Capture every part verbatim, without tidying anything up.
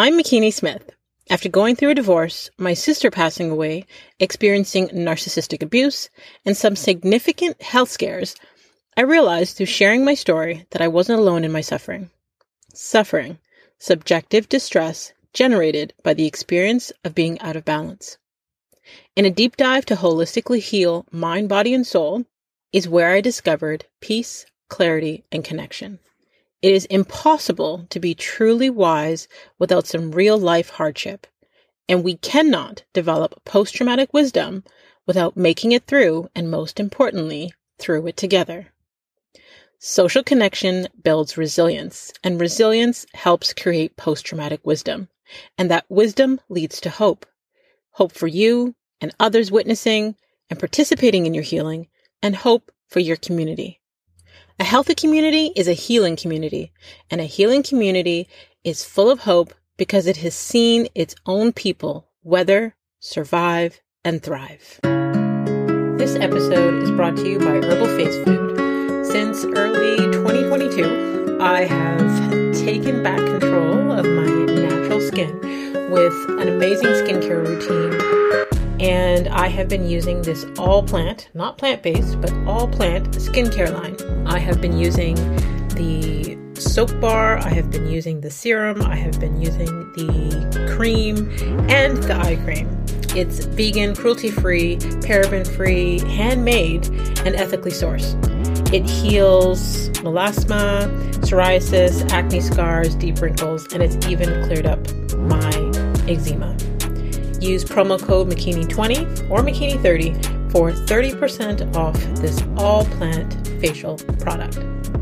I'm McKinney Smith. After going through a divorce, my sister passing away, experiencing narcissistic abuse, and some significant health scares, I realized through sharing my story that I wasn't alone in my suffering. Suffering, subjective distress generated by the experience of being out of balance. In a deep dive to holistically heal mind, body, and soul is where I discovered peace, clarity, and connection. It is impossible to be truly wise without some real-life hardship, and we cannot develop post-traumatic wisdom without making it through, and most importantly, through it together. Social connection builds resilience, and resilience helps create post-traumatic wisdom, and that wisdom leads to hope. Hope for you and others witnessing and participating in your healing, and hope for your community. A healthy community is a healing community, and a healing community is full of hope because it has seen its own people weather, survive, and thrive. This episode is brought to you by Herbal Face Food. Since early twenty twenty-two, I have taken back control of my natural skin with an amazing skincare routine. And I have been using this all plant, not plant-based, but all plant skincare line. I have been using the soap bar, I have been using the serum, I have been using the cream and the eye cream. It's vegan, cruelty-free, paraben-free, handmade, and ethically sourced. It heals melasma, psoriasis, acne scars, deep wrinkles, and it's even cleared up my eczema. Use promo code McKinney twenty or McKinney thirty for thirty percent off this all-plant facial product.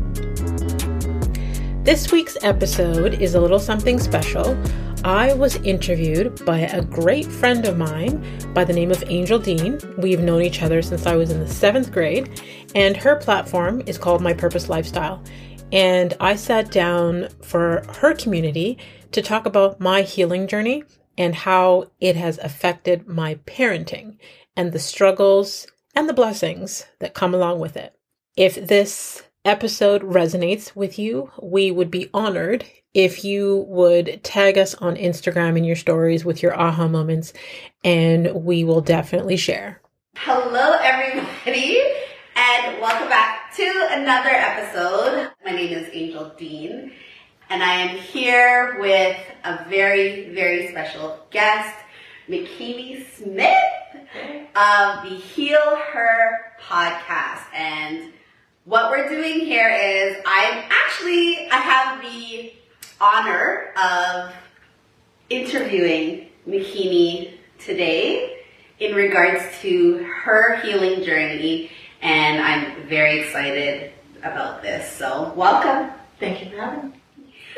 This week's episode is a little something special. I was interviewed by a great friend of mine by the name of Angel Dean. We've known each other since I was in the seventh grade, and her platform is called My Purpose Lifestyle. And I sat down for her community to talk about my healing journey and how it has affected my parenting and the struggles and the blessings that come along with it. If this episode resonates with you, we would be honored if you would tag us on Instagram in your stories with your aha moments, and we will definitely share. Hello, everybody, and welcome back to another episode. My name is Angel Dean, and I am here with a very, very special guest, McKinney Smith of the Heal Her podcast. And what we're doing here is I'm actually, I have the honor of interviewing McKinney today in regards to her healing journey, and I'm very excited about this. So welcome. Thank you for having me.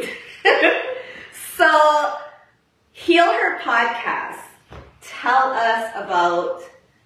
So, Heal Her podcast. Tell us about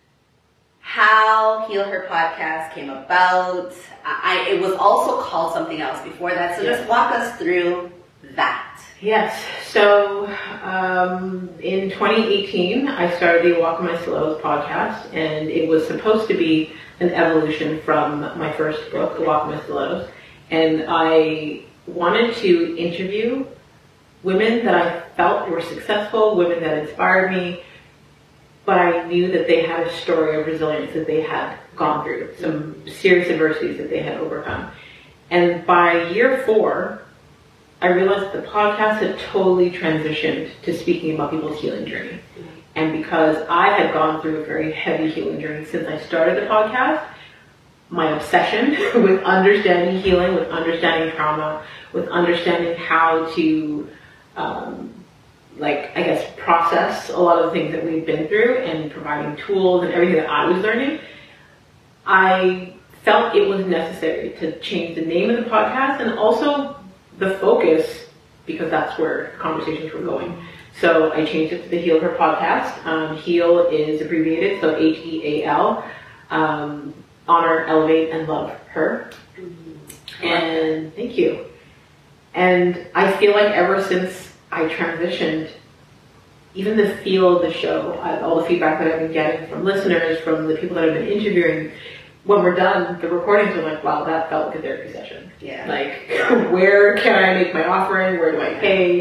how Heal Her podcast came about. I, it was also called something else before that, so yeah. Just walk us through that. Yes. So, um, in twenty eighteen, I started the Walk My Stilettos podcast, and it was supposed to be an evolution from my first book, The Walk My Stilettos, and I wanted to interview women that I felt were successful, women that inspired me, but I knew that they had a story of resilience that they had gone through, some serious adversities that they had overcome. And by year four, I realized the podcast had totally transitioned to speaking about people's healing journey. And because I had gone through a very heavy healing journey since I started the podcast, my obsession with understanding healing, with understanding trauma, with understanding how to, um, like, I guess, process a lot of the things that we've been through and providing tools and everything that I was learning, I felt it was necessary to change the name of the podcast and also the focus, because that's where conversations were going. So I changed it to the Heal Her podcast. Um, heal is abbreviated, so H E A L. Um, honor, elevate, and love her. Mm-hmm. And thank you. And I feel like ever since I transitioned, even the feel of the show, I, all the feedback that I've been getting from listeners, from the people that I've been interviewing, when we're done, the recordings are like, wow, that felt like a therapy session. Yeah. Like, where can I make my offering? Where do I pay?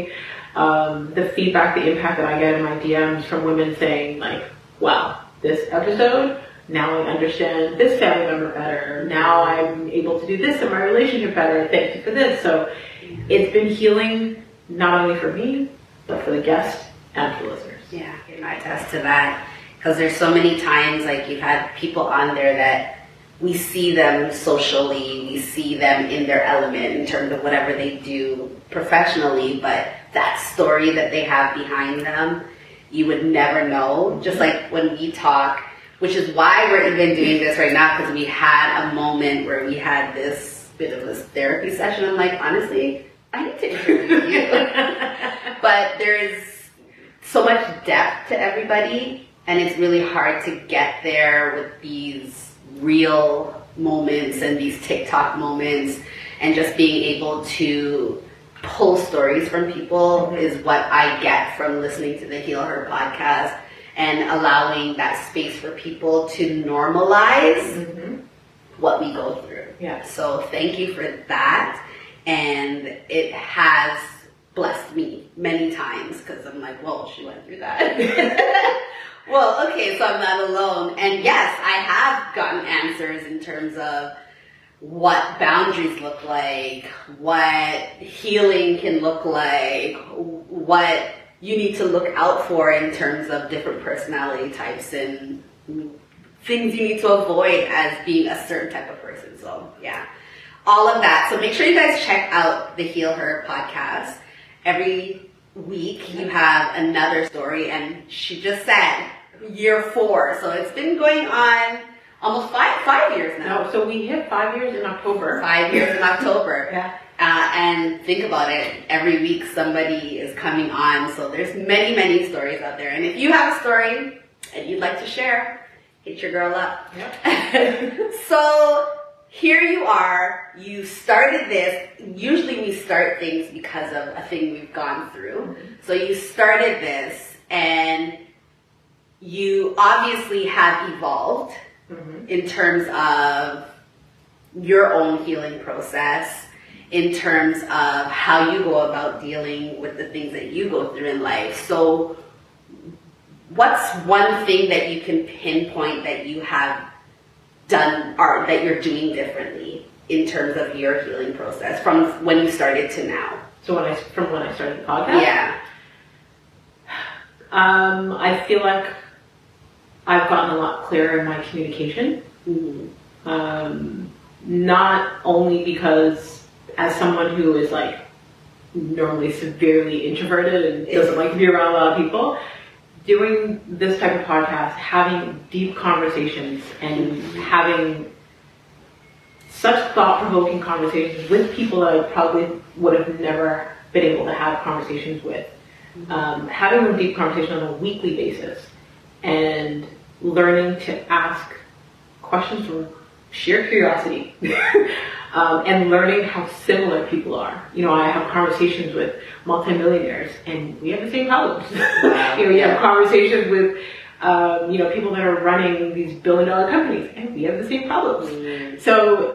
Um, the feedback, the impact that I get in my D Ms from women saying like, wow, this episode, now I understand this family member better. Now I'm able to do this in my relationship better. Thank you for this. So it's been healing not only for me, but for the guests and for listeners. Yeah, I can attest to that. Because there's so many times, like, you've had people on there that we see them socially, we see them in their element in terms of whatever they do professionally, but that story that they have behind them, you would never know. Just like when we talk, which is why we're even doing this right now, because we had a moment where we had this bit of this therapy session. I'm like, honestly, I need to interview you. But there's so much depth to everybody, and it's really hard to get there with these real moments and these TikTok moments, and just being able to pull stories from people mm-hmm. is what I get from listening to the Heal Her podcast, and allowing that space for people to normalize mm-hmm. what we go through. Yeah. So thank you for that. And it has blessed me many times, because I'm like, whoa, she went through that. Well, okay, so I'm not alone. And yes, I have gotten answers in terms of what boundaries look like, what healing can look like, what you need to look out for in terms of different personality types and things you need to avoid as being a certain type of person. So yeah, all of that. So make sure you guys check out the Heal Her podcast. Every week you have another story, and she just said year four. So it's been going on almost five five years now. No, so we hit five years in October. Five years in October. Yeah. Uh, and think about it, every week somebody is coming on. So there's many, many stories out there. And if you have a story and you'd like to share, hit your girl up. Yep. So here you are. You started this. Usually we start things because of a thing we've gone through. Mm-hmm. So you started this, and you obviously have evolved mm-hmm. in terms of your own healing process, in terms of how you go about dealing with the things that you go through in life. So what's one thing that you can pinpoint that you have done, or that you're doing differently in terms of your healing process from when you started to now? So when I, from when I started the podcast? Yeah. Um, I feel like I've gotten a lot clearer in my communication. Mm-hmm. Um, not only because as someone who is like normally severely introverted and doesn't like to be around a lot of people, doing this type of podcast, having deep conversations and having such thought-provoking conversations with people that I probably would have never been able to have conversations with. Um, having a deep conversation on a weekly basis and learning to ask questions from sheer curiosity um, and learning how similar people are. You know, I have conversations with multimillionaires and we have the same problems. you know, we have conversations with, um, you know, people that are running these billion dollar companies and we have the same problems. Mm. So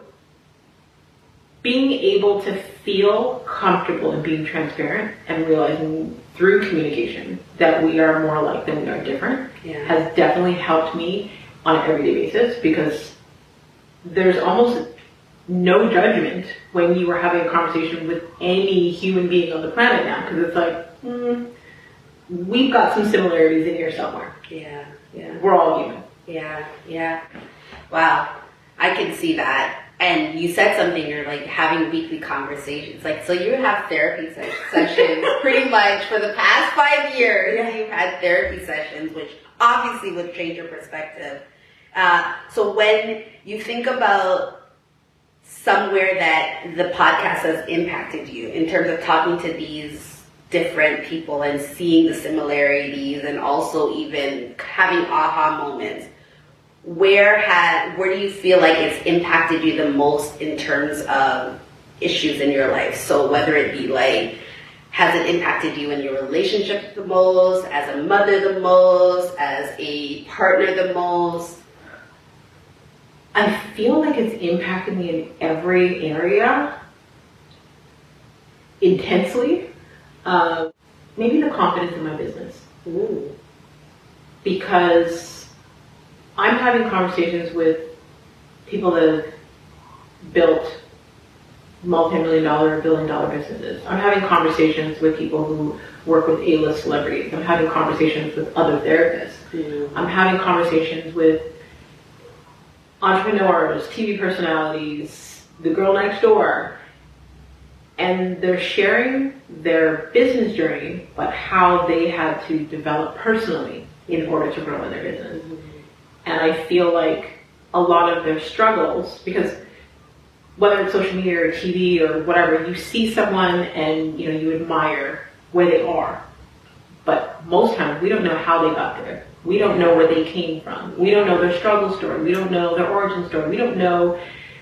being able to feel comfortable in being transparent and realizing through communication that we are more alike than we are different yeah. has definitely helped me on an everyday basis, because there's almost no judgment when you are having a conversation with any human being on the planet now, because it's like, mm, we've got some similarities in here somewhere. Yeah, yeah. We're all human. Yeah, yeah. Wow, I can see that. And you said something, you're like having weekly conversations. Like, so you have therapy se- sessions pretty much for the past five years. Yeah. You've had therapy sessions, which obviously would change your perspective. Uh, so when you think about somewhere that the podcast has impacted you in terms of talking to these different people and seeing the similarities and also even having aha moments, where had where do you feel like it's impacted you the most in terms of issues in your life? So whether it be like, has it impacted you in your relationship the most, as a mother the most, as a partner the most? I feel like it's impacted me in every area intensely. Uh, maybe the confidence in my business. Ooh. Because I'm having conversations with people that have built multi-million dollar, billion dollar businesses. I'm having conversations with people who work with A-list celebrities. I'm having conversations with other therapists. Mm-hmm. I'm having conversations with entrepreneurs, T V personalities, the girl next door. And they're sharing their business journey, but how they had to develop personally in order to grow in their business. Mm-hmm. And I feel like a lot of their struggles, because whether it's social media or T V or whatever, you see someone and you know you admire where they are. But most times we don't know how they got there. We don't know where they came from. We don't know their struggle story. We don't know their origin story. We don't know,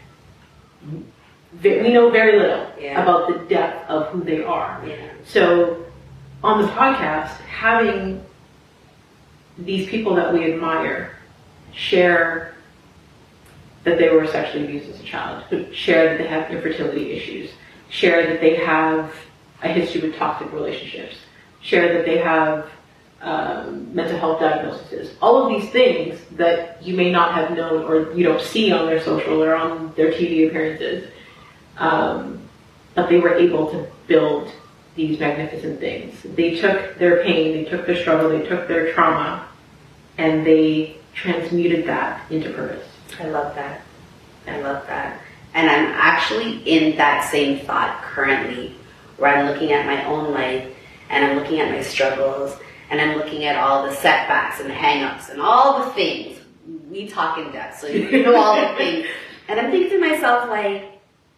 we know very little yeah. about the depth of who they are. Yeah. So on the podcast, having these people that we admire share that they were sexually abused as a child, share that they have infertility issues, share that they have a history with toxic relationships, share that they have um, mental health diagnoses, all of these things that you may not have known or you don't see on their social or on their T V appearances, um, but they were able to build these magnificent things. They took their pain, they took their struggle, they took their trauma, and they transmuted that into purpose. I love that. I love that. And I'm actually in that same thought currently, where I'm looking at my own life and I'm looking at my struggles and I'm looking at all the setbacks and hang-ups and all the things. We talk in depth, so you know all the things. And I'm thinking to myself, like,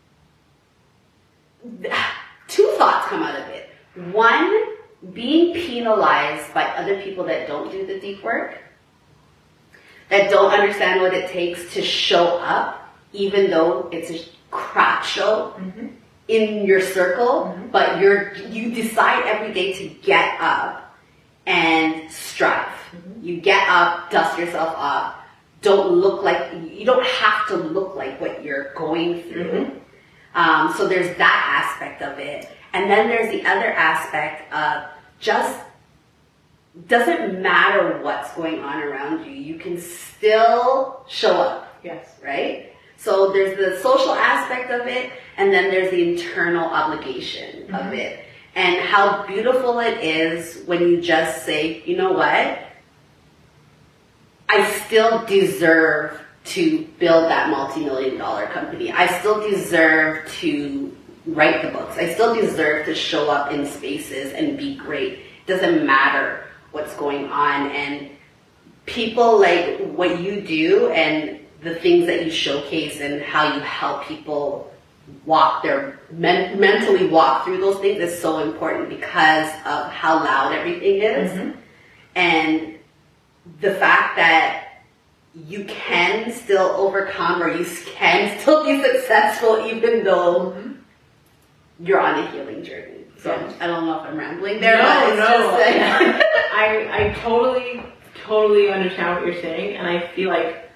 two thoughts come out of it. One, being penalized by other people that don't do the deep work, that don't understand what it takes to show up, even though it's a crap show mm-hmm. in your circle, mm-hmm. but you're you decide every day to get up and strive. Mm-hmm. You get up, dust yourself off, don't look like, you don't have to look like what you're going through. Mm-hmm. Um, so there's that aspect of it. And then there's the other aspect of just, doesn't matter what's going on around you, you can still show up. Yes. Right? So there's the social aspect of it, and then there's the internal obligation mm-hmm. of it. And how beautiful it is when you just say, you know what? I still deserve to build that multi-million dollar company. I still deserve to write the books. I still deserve to show up in spaces and be great. It doesn't matter what's going on. And people like what you do and the things that you showcase and how you help people walk their men- mentally walk through those things is so important because of how loud everything is. Mm-hmm. And the fact that you can still overcome or you can still be successful even though mm-hmm. you're on a healing journey. So yes. I don't know if I'm rambling there. No, but it's no. Just like I, I totally, totally understand what you're saying. And I feel like,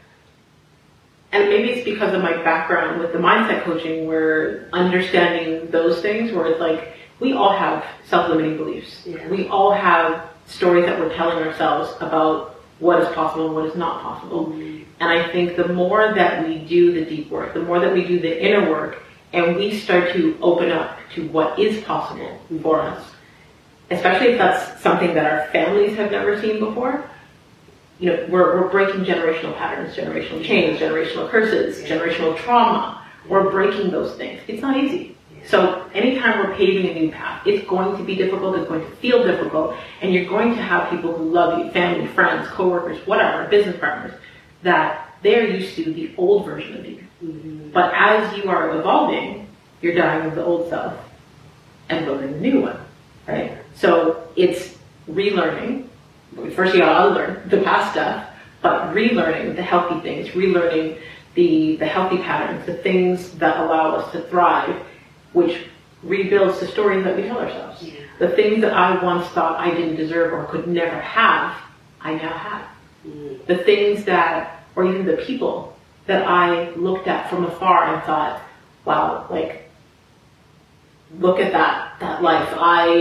and maybe it's because of my background with the mindset coaching where understanding those things where it's like, we all have self-limiting beliefs. Yeah. We all have stories that we're telling ourselves about what is possible and what is not possible. Mm-hmm. And I think the more that we do the deep work, the more that we do the inner work, and we start to open up to what is possible for us, especially if that's something that our families have never seen before, you know, we're, we're breaking generational patterns, generational chains, generational curses, generational trauma. We're breaking those things. It's not easy. So anytime we're paving a new path, it's going to be difficult, it's going to feel difficult, and you're going to have people who love you, family, friends, coworkers, whatever, business partners, that they're used to the old version of you. Mm-hmm. But as you are evolving, you're dying of the old self and building the new one, right? So it's relearning. First you gotta unlearn the past stuff, but relearning the healthy things, relearning the, the healthy patterns, the things that allow us to thrive, which rebuilds the stories that we tell ourselves. Yeah. The things that I once thought I didn't deserve or could never have, I now have. Mm. The things that, or even the people that I looked at from afar and thought, wow, like, look at that, that life. I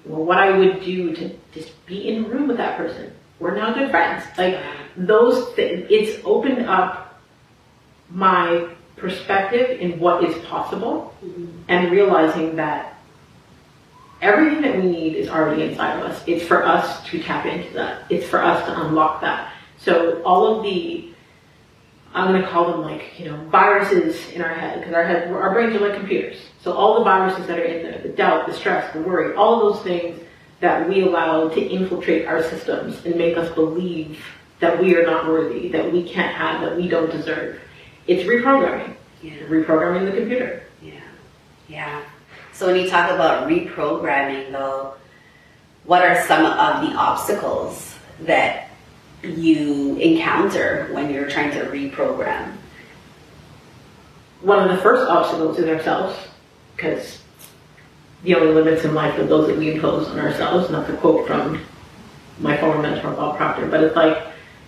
well, what I would do to just be in a room with that person. We're now good friends. Like those, th- it's opened up my perspective in what is possible, mm-hmm. and realizing that everything that we need is already inside of us. It's for us to tap into that. It's for us to unlock that. So all of the, I'm going to call them like, you know, viruses in our head, because our head, our brains are like computers. So all the viruses that are in there, the doubt, the stress, the worry, all of those things that we allow to infiltrate our systems and make us believe that we are not worthy, that we can't have, that we don't deserve. It's reprogramming. Yeah. Reprogramming the computer. Yeah. Yeah. So when you talk about reprogramming though, what are some of the obstacles that you encounter when you're trying to reprogram? One of the first obstacles is ourselves, because the only limits in life are those that we impose on ourselves, not the quote from my former mentor, Bob Proctor, but it's like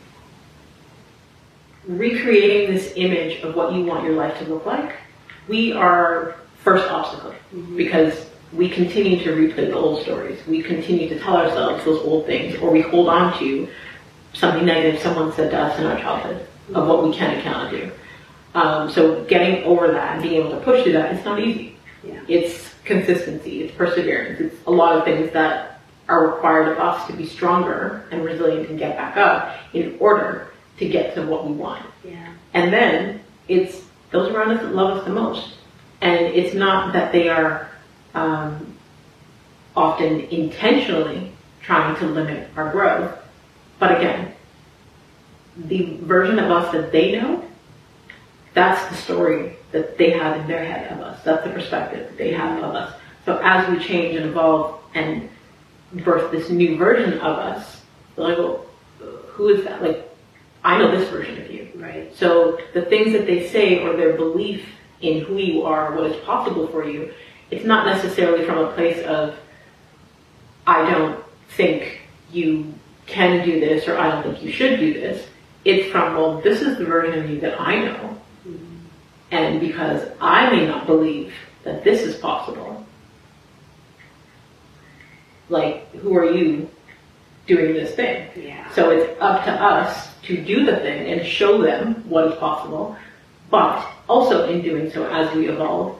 recreating this image of what you want your life to look like. We are first obstacle, mm-hmm. because we continue to replay the old stories. We continue to tell ourselves those old things, or we hold on to something negative someone said to us in our childhood, mm-hmm. of what we can and cannot do. Um, so getting over that and being able to push through that, it's not easy. Yeah. It's consistency, it's perseverance, it's a lot of things that are required of us to be stronger and resilient and get back up in order to get to what we want. Yeah. And then it's those around us that love us the most. And it's not that they are um, often intentionally trying to limit our growth, but again, the version of us that they know, that's the story that they have in their head of us. That's the perspective that they have of us. So as we change and evolve and birth this new version of us, they're like, well, who is that? Like, I know this version of you. Right. So the things that they say or their belief in who you are, what is possible for you, it's not necessarily from a place of, I don't think you can do this, or I don't think you should do this. It's from, well, this is the version of you that I know. Mm-hmm. And because I may not believe that this is possible, like, who are you doing this thing? Yeah. So it's up to us to do the thing and show them what is possible, but also in doing so, as we evolve,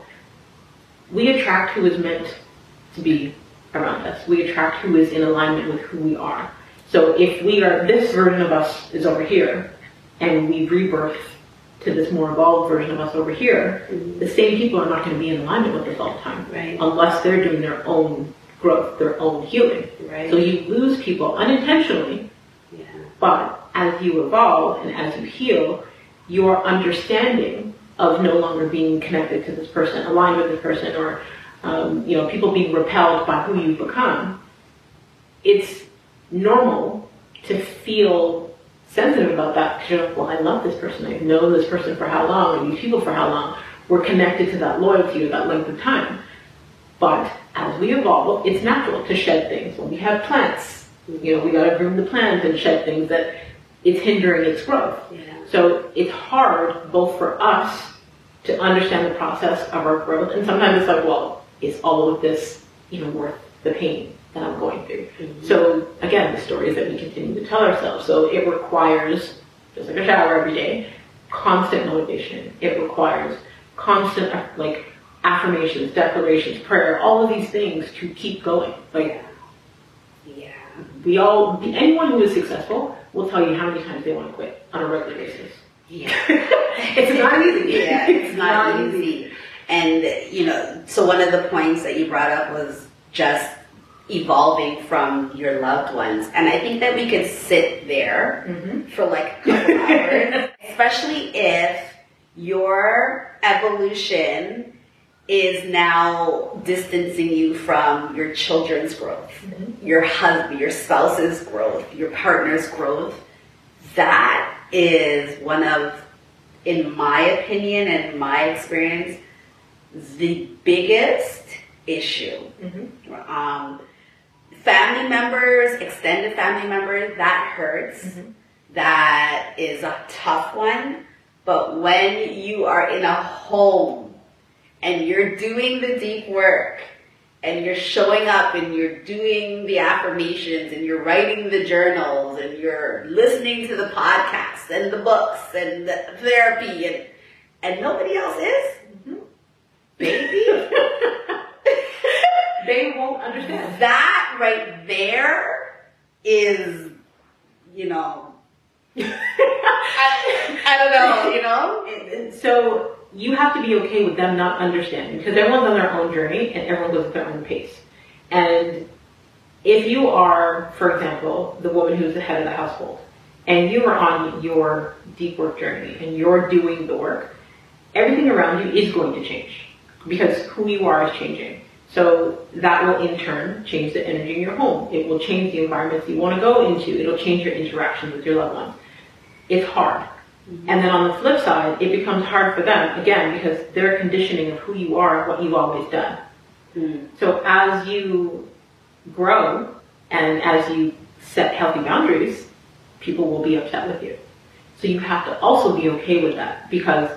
we attract who is meant to be around us. We attract who is in alignment with who we are. So if we are, this version of us is over here, and we rebirth to this more evolved version of us over here, mm-hmm. the same people are not going to be in alignment with us all the time, right. unless they're doing their own growth, their own healing. Right. So you lose people unintentionally, yeah. but as you evolve and as you heal, your understanding of no longer being connected to this person, aligned with this person, or um, you know, people being repelled by who you've become, it's normal to feel sensitive about that, because you're like, well, I love this person, I've known this person for how long, and these people for how long, we're connected to that loyalty or that length of time. But as we evolve, it's natural to shed things. When we have plants, you know, we gotta groom the plant and shed things that it's hindering its growth. Yeah. So it's hard both for us to understand the process of our growth, and sometimes it's like, well, is all of this even worth the pain that I'm going through? Mm-hmm. So again, the stories that we continue to tell ourselves. So it requires, just like a shower every day, constant motivation. It requires constant, like, affirmations, declarations, prayer, all of these things to keep going. Like, yeah. we all, anyone who is successful will tell you how many times they want to quit on a regular basis. Yeah. It's not easy. Yeah, it's not, not easy. easy. And, you know, so one of the points that you brought up was just evolving from your loved ones. And I think that we could sit there mm-hmm. for like a couple hours, especially if your evolution is now distancing you from your children's growth, mm-hmm. your husband, your spouse's growth, your partner's growth. That is one of, in my opinion and my experience, the biggest issue. Mm-hmm. Um, family members, extended family members, that hurts. Mm-hmm. That is a tough one. But when you are in a home and you're doing the deep work and you're showing up and you're doing the affirmations and you're writing the journals and you're listening to the podcasts and the books and the therapy and and nobody else is, mm-hmm. baby, they won't understand. That right there is, you know, I, I don't know, you know? So you have to be okay with them not understanding, because everyone's on their own journey and everyone goes at their own pace. And if you are, for example, the woman who's the head of the household, and you are on your deep work journey and you're doing the work, everything around you is going to change because who you are is changing. So that will in turn change the energy in your home. It will change the environments you want to go into. It'll change your interactions with your loved ones. It's hard. Mm-hmm. And then on the flip side, it becomes hard for them, again, because their conditioning of who you are and what you've always done. Mm-hmm. So as you grow and as you set healthy boundaries, people will be upset with you. So you have to also be okay with that, because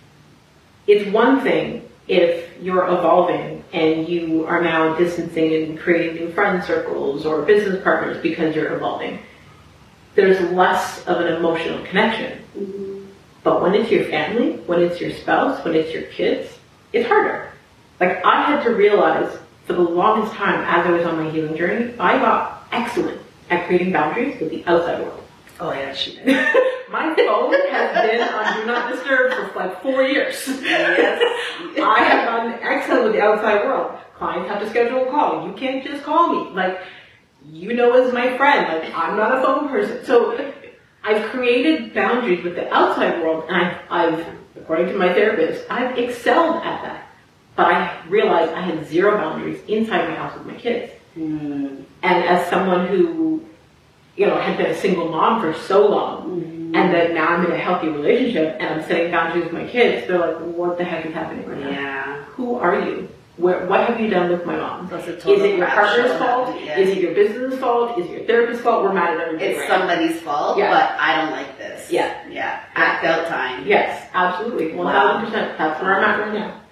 it's one thing if you're evolving and you are now distancing and creating new friend circles or business partners because you're evolving. There's less of an emotional connection. Mm-hmm. But when it's your family, when it's your spouse, when it's your kids, it's harder. Like, I had to realize for the longest time as I was on my healing journey, I got excellent at creating boundaries with the outside world. Oh, yeah, she did. My phone has been on Do Not Disturb for like four years. Yes. I have gotten excellent with the outside world. Clients have to schedule a call. You can't just call me. Like, you know, as my friend, like, I'm not a phone person. So I've created boundaries with the outside world, and I've, I've, according to my therapist, I've excelled at that. But I realized I had zero boundaries inside my house with my kids. Mm. And as someone who, you know, had been a single mom for so long, mm-hmm. and then now I'm in a healthy relationship and I'm setting boundaries with my kids, they're like, what the heck is happening right now? Yeah. Who are you? Where, what have you done with my mom? Is it your partner's fault? Yeah. Is it your business fault? Is it your therapist's fault? We're mad at everything. It's right somebody's now. fault, yeah. but I don't like this. Yeah. Yeah. Act out time. Yes, absolutely. one thousand percent. That's where I'm at right now.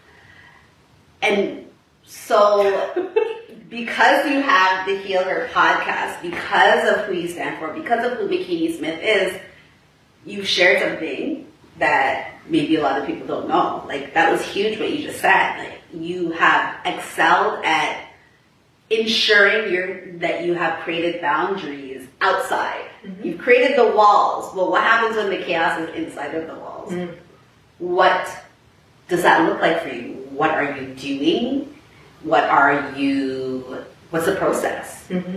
And so, because you have the Heal Her podcast, because of who you stand for, because of who Makini Smith is, you shared something that maybe a lot of people don't know. Like, that was huge what you just said. Like, you have excelled at ensuring you're, that you have created boundaries outside. Mm-hmm. You've created the walls. Well, what happens when the chaos is inside of the walls? Mm. What does that look like for you? What are you doing? What are you, what's the process? Mm-hmm.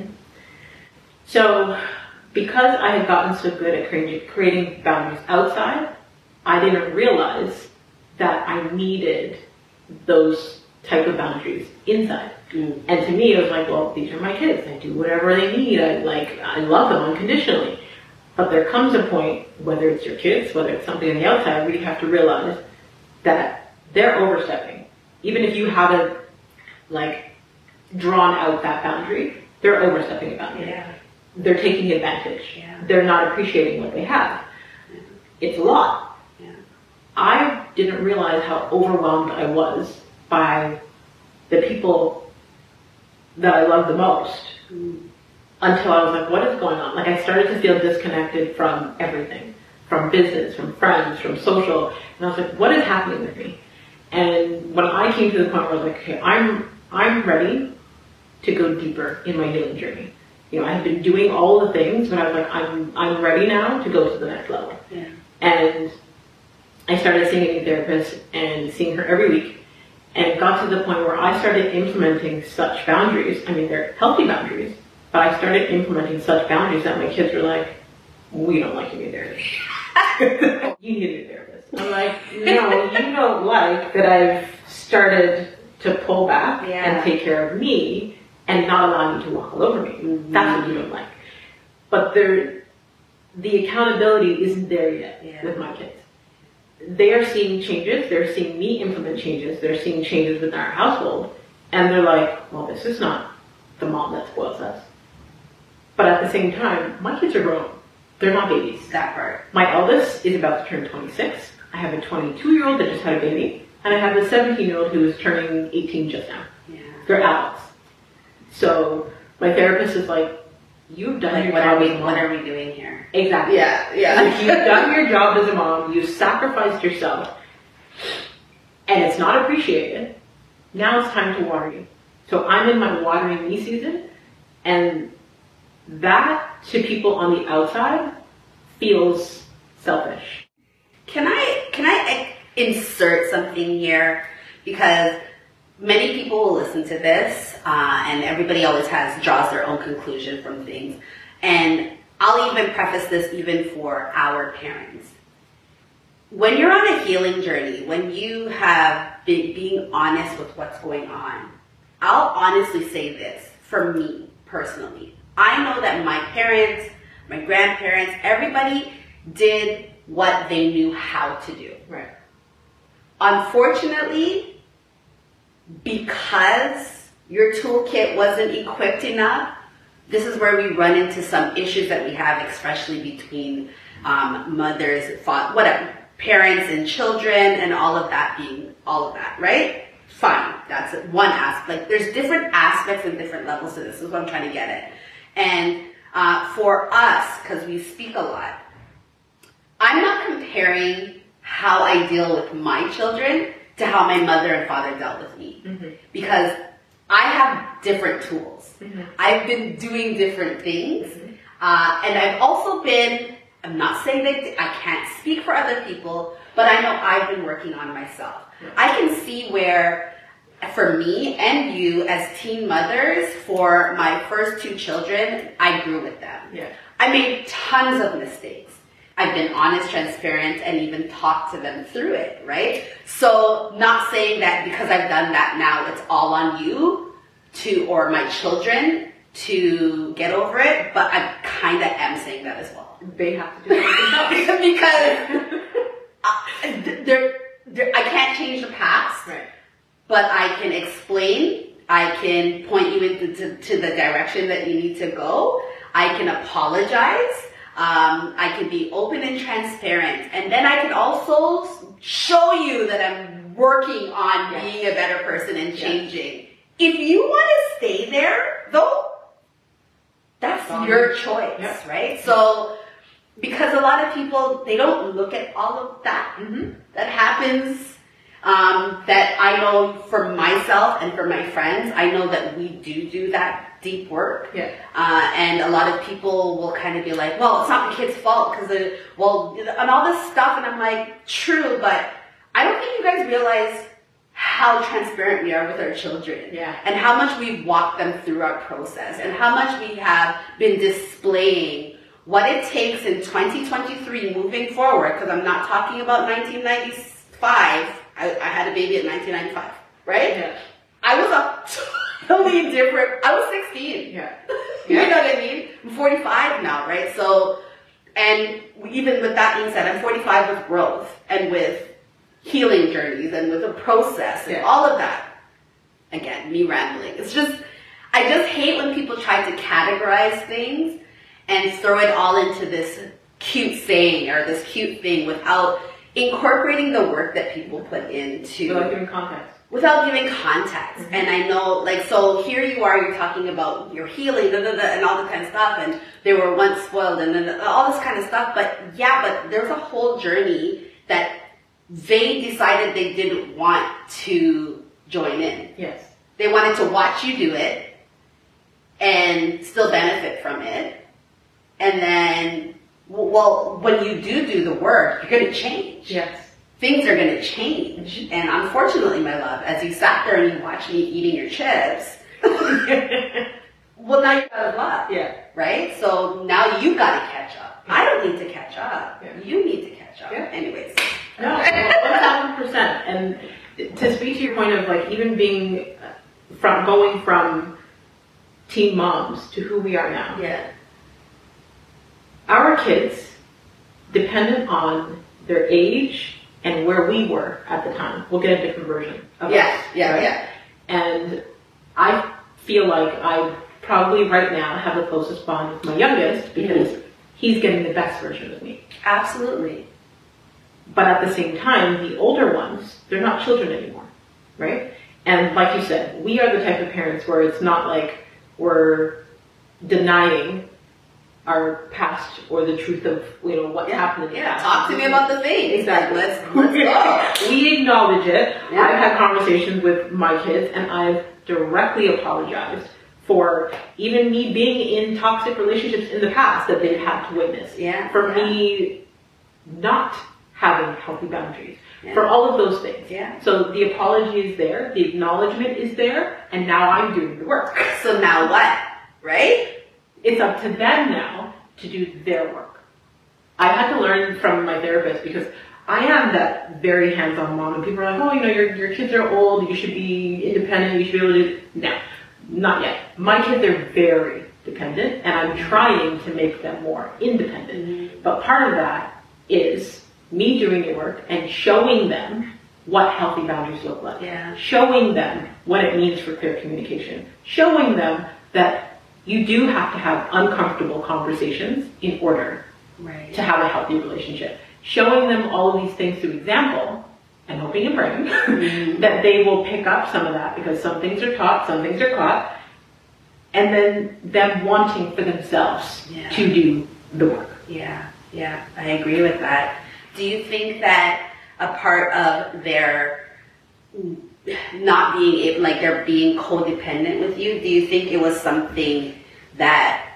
So, because I had gotten so good at creating, creating boundaries outside, I didn't realize that I needed those type of boundaries inside. Mm. And to me, it was like, well, these are my kids. I do whatever they need. I like, I love them unconditionally. But there comes a point, whether it's your kids, whether it's something on the outside, where you have to realize that they're overstepping. Even if you haven't, like, drawn out that boundary, they're overstepping a boundary. Yeah. They're taking advantage. Yeah. They're not appreciating what they have. Yeah. It's a lot. Yeah. I didn't realize how overwhelmed I was by the people that I love the most mm. until I was like, what is going on? Like, I started to feel disconnected from everything, from business, from friends, from social. And I was like, what is happening with me? And when I came to the point where I was like, okay, I'm I'm ready to go deeper in my healing journey. You know, I had been doing all the things, but I was like, I'm I'm ready now to go to the next level. Yeah. And I started seeing a new therapist and seeing her every week. And it got to the point where I started implementing such boundaries. I mean, they're healthy boundaries, but I started implementing such boundaries that my kids were like, we don't like a new therapist. You need a new therapist. I'm like, no, you don't like that I've started to pull back yeah. and take care of me and not allow you to walk all over me. Mm-hmm. That's what you don't like. But there, the accountability isn't there yet yeah. with my kids. They are seeing changes. They're seeing me implement changes. They're seeing changes within our household. And they're like, well, this is not the mom that spoils us. But at the same time, my kids are grown. They're not babies. That part. My eldest is about to turn twenty-six. I have a twenty-two-year-old that just had a baby. And I have a seventeen-year-old who is turning eighteen just now. Yeah. They're adults. So my therapist is like, you've done Like, your what job are we, as a mom. what are we doing here? Exactly. Yeah, yeah. Like, you've done your job as a mom. You've sacrificed yourself, and it's not appreciated. Now it's time to water you. So I'm in my watering me season, and that to people on the outside feels selfish. Can I can I insert something here, because many people will listen to this, uh, and everybody always has draws their own conclusion from things, and I'll even preface this even for our parents. When you're on a healing journey, when you have been being honest with what's going on, I'll honestly say this for me personally. I know that my parents, my grandparents, everybody did what they knew how to do. Right. Unfortunately, because your toolkit wasn't equipped enough, this is where we run into some issues that we have, especially between um, mothers, fa- whatever, parents and children, and all of that being all of that, right? Fine, that's one aspect. Like, there's different aspects and different levels to this. This is what I'm trying to get at. And uh, for us, because we speak a lot, I'm not comparing how I deal with my children to how my mother and father dealt with me. Mm-hmm. Because I have different tools. Mm-hmm. I've been doing different things. Mm-hmm. Uh, and I've also been, I'm not saying that I can't speak for other people, but I know I've been working on myself. Yeah. I can see where, for me and you as teen mothers, for my first two children, I grew with them. Yeah. I made tons of mistakes. I've been honest, transparent, and even talked to them through it, right? So not saying that because I've done that now, it's all on you to, or my children to get over it, but I kind of am saying that as well. They have to do it themselves. Because they're, they're, I can't change the past, right. But I can explain, I can point you into to, to the direction that you need to go, I can apologize, Um, I can be open and transparent, and then I can also show you that I'm working on yes. being a better person and changing. Yes. If you want to stay there, though, that's um, your choice, yeah. right? So, because a lot of people, they don't look at all of that mm-hmm. that happens. Um, that I know for myself and for my friends, I know that we do do that deep work. Yeah. Uh, and a lot of people will kind of be like, well, it's not the kid's fault because, well, and all this stuff. And I'm like, true, but I don't think you guys realize how transparent we are with our children. Yeah. And how much we've walked them through our process and how much we have been displaying what it takes in twenty twenty-three moving forward, because I'm not talking about nineteen ninety-five. I, I had a baby in nineteen ninety-five, right? Yeah. I was a totally different, I was sixteen. Yeah. You know what I mean? I'm forty-five now, right? So, and even with that being said, I'm forty-five with growth and with healing journeys and with a process and yeah. all of that. Again, me rambling. It's just, I just hate when people try to categorize things and throw it all into this cute saying or this cute thing without incorporating the work that people put into without giving context. Without giving context. Mm-hmm. And I know, like, so here you are, you're talking about your healing, da, da, da, and all this kind of stuff, and they were once spoiled, and then all this kind of stuff. But yeah, but there's a whole journey that they decided they didn't want to join in. Yes. They wanted to watch you do it and still benefit from it. And then, well, when you do do the work, you're going to change. Yes. Things are going to change. Mm-hmm. And unfortunately, my love, as you sat there and you watched me eating your chips, well, now you're out of luck. Yeah. Right? So now you got to catch up. I don't need to catch up. Yeah. You need to catch up. Yeah. Anyways. No, one thousand percent. And to speak to your point of, like, even being from going from teen moms to who we are now. Yeah. Our kids, dependent on their age and where we were at the time, will get a different version of yeah, us. Yeah, right? yeah. And I feel like I probably right now have the closest bond with my youngest because mm-hmm. he's getting the best version of me. Absolutely. But at the same time, the older ones, they're not children anymore, right? And like you said, we are the type of parents where it's not like we're denying our past or the truth of, you know, what's yeah. happened in the yeah. past. Talk to me about the things. Exactly. Like, let's, let's go. We acknowledge it. Yeah. I've had conversations with my kids and I've directly apologized for even me being in toxic relationships in the past that they've had to witness. Yeah. For yeah. me not having healthy boundaries. Yeah. For all of those things. Yeah. So the apology is there, the acknowledgement is there, and now I'm doing the work. So now what? Right? It's up to them now to do their work. I had to learn from my therapist because I am that very hands-on mom, and people are like, oh, you know, your your kids are old, you should be independent, you should be able to do... No, not yet. My kids are very dependent, and I'm trying to make them more independent. Mm-hmm. But part of that is me doing the work and showing them what healthy boundaries look like. Yeah. Showing them what it means for clear communication. Showing them that you do have to have uncomfortable conversations in order right. to have a healthy relationship. Showing them all of these things through example and hoping and praying mm-hmm. that they will pick up some of that, because some things are taught, some things are caught, and then them wanting for themselves yeah. to do the work. Yeah, yeah, I agree with that. Do you think that a part of their not being able, like they're being codependent with you, do you think it was something that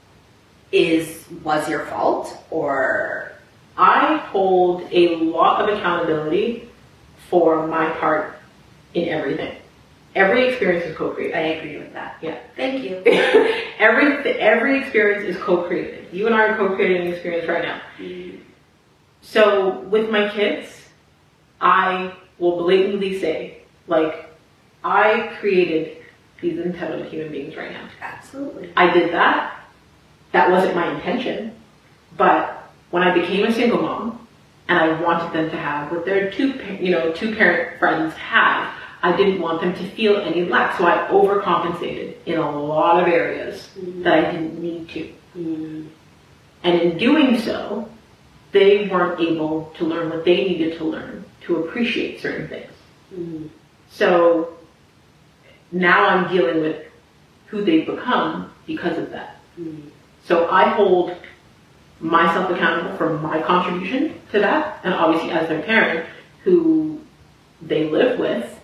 is was your fault? Or I hold a lot of accountability for my part in everything. Every experience is co-created. I agree with that. Yeah. Thank you. every every experience is co-created. You and I are co-creating an experience right now. Mm. So with my kids, I will blatantly say, like, I created these entitled human beings right now. Absolutely. I did that. That wasn't my intention. But when I became a single mom and I wanted them to have what their two, you know, two parent friends have, I didn't want them to feel any lack. So I overcompensated in a lot of areas mm. that I didn't need to. Mm. And in doing so, they weren't able to learn what they needed to learn to appreciate certain things. Mm. So now I'm dealing with who they've become because of that. Mm. So I hold myself accountable for my contribution to that, and obviously as their parent who they live with,